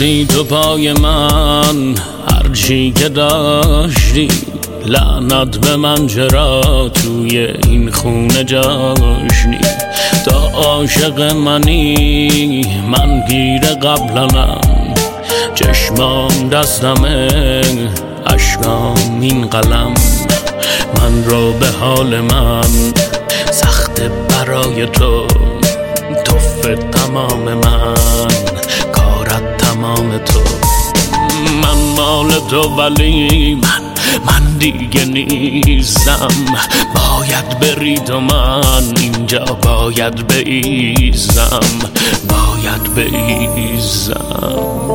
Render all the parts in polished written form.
ریختی تو پای من هرچی که داشتی، لعنت به من چرا توی این خونه جاشتی. تا عاشق منی من گیر قبلنم، چشمام دستمه اشکام این قلم. من رو به حال من سخت برای تو، توف تمام من کارت تمام تو. من مال تو ولی من دیگه نیستم، باید بری تو، من اینجا باید بایزم، باید بایزم.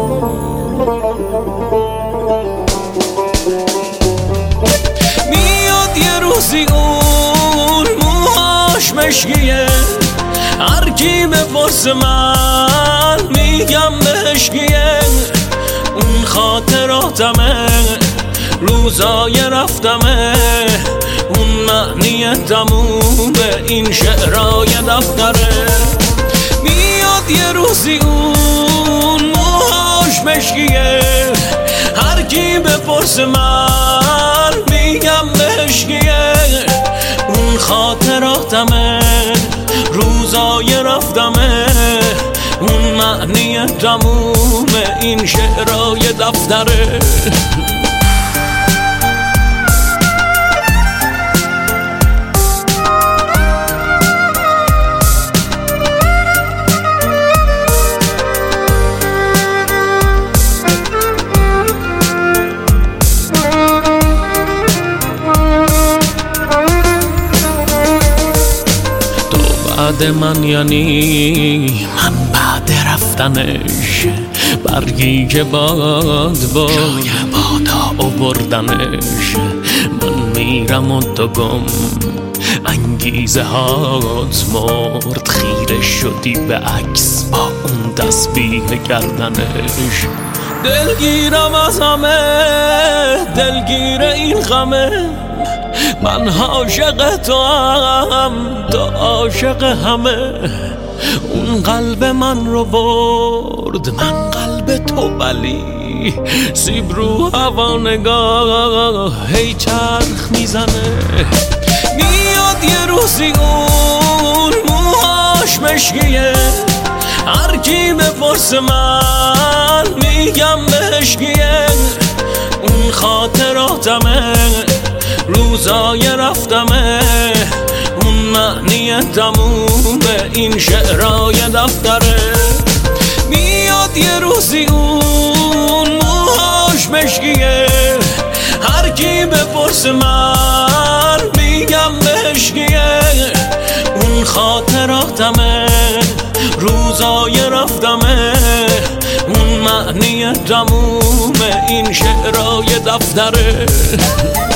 میاد یه روزی اون موهاش مشکیه، هر کی بپرسه من میگم مشکیه. اون خاطراتمه، روزای رفتمه، اون معنی تمومه این شعرهای دفتره. میاد یه روزی اون موهاش مشکیه، هر کی بپرسه من میگم مشکیه. اون خاطراتمه، روزای رفتمه، اون معنی تمومه این شعرهای دفتره. بعد من یعنی من بعد رفتنش، برگی که باد جای بادا آوردنش. من میرم و تو گم، انگیزه هات مرد، خیره شدی به عکس با اون تسبیح گردنش. دلگیرم از همه، دلگیر این غمه، من عاشق تو هم، تو عاشق همه. اون قلب من رو برد، من قلب تو ولی سیب رو هوا نگاه هی چرخ میزنه. میاد یه روزی اون موهاش مشکیه، هر کی بپرسه من میگم مشکیه. اون خاطراتمه، روزای رفتمه، اون معنی تمومه این شعرهای دفتره. میاد یه روزی اون موهاش مشکیه، هر کی بپرسه من میگم مشکیه. اون خاطراتمه، روزای رفتمه، اون معنی تمومه این شعرهای دفتره.